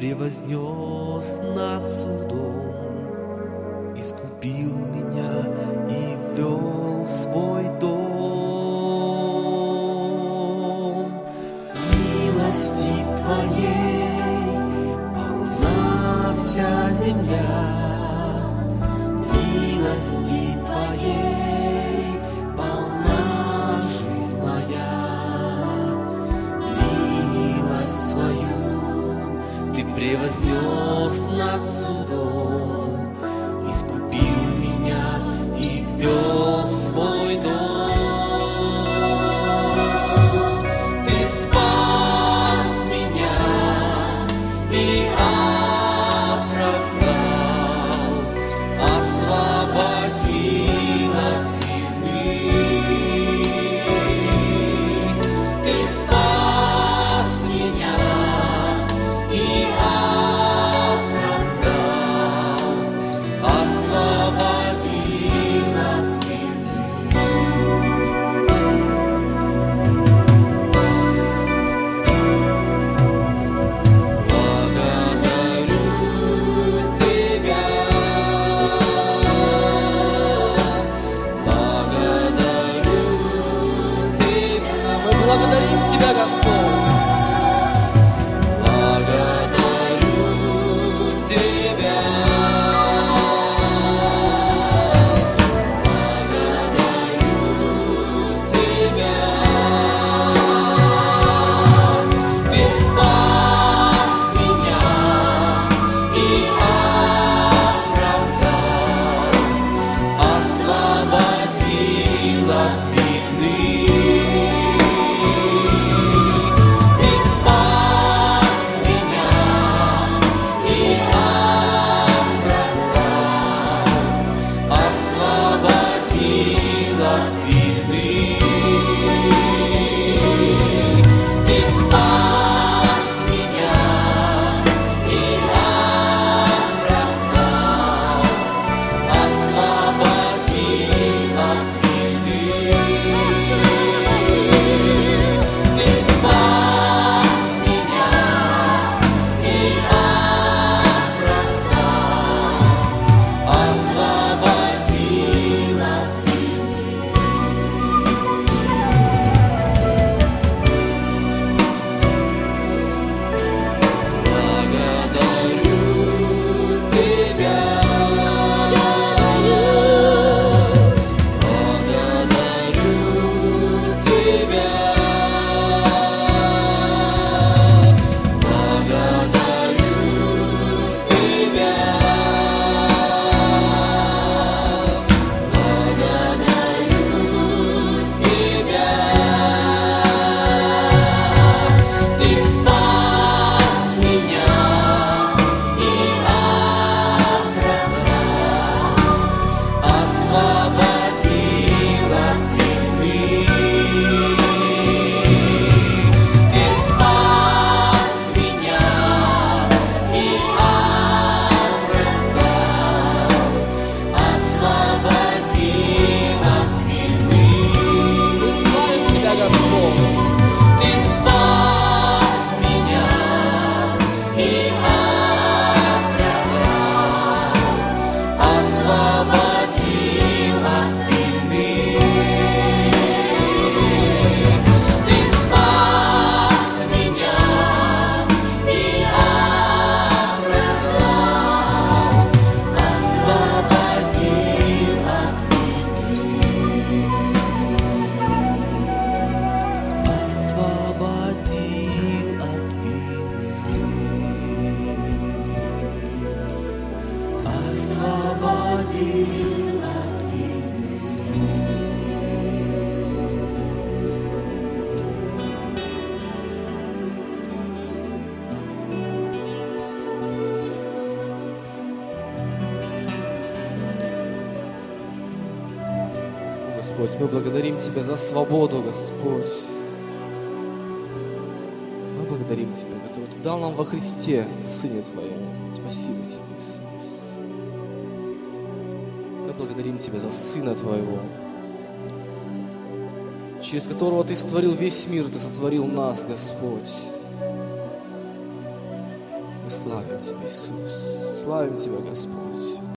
превознес над судом, искупил меня и ввел в свой дом. Милости Твоей полна вся земля, милости Твоей полна жизнь моя, милость свою Ты превознес над судом, искупил меня и ввел в свой дом. Ты спас меня и оправдал, освободил от вины. Ты спас меня и оправдал, освободил от вины. Благодарю Тебя, благодарю Тебя. Мы благодарим Тебя, Господь. Благодарю Тебя, благодарю Тебя. Ты спас меня и оправдал, освободил от вины. Ты спас меня и оправдал, освободил от вины. Ты спас меня и оправдал, освободил от вины. Ты спас меня и оправдал, освободил от вины. Благодарю Тебя, благодарю Тебя, благодарю Тебя, благодарю Тебя. Ты спас меня и оправдал, освободил от вины. Ты спас меня и оправдал, освободил от вины. Славим Тебя, Господь. Ты спас меня и оправдал, освободил от вины. Ты спас меня и оправдал, освободил от вины. Освободил от вины. Освободил от вины. Господь, мы благодарим Тебя за свободу, Господь. Мы благодарим Тебя, который Ты дал нам во Христе, Сыне Твоем. Спасибо Тебе, Иисус. Мы благодарим Тебя за Сына Твоего, через которого Ты сотворил весь мир, Ты сотворил нас, Господь. Мы славим Тебя, Иисус. Славим Тебя, Господь.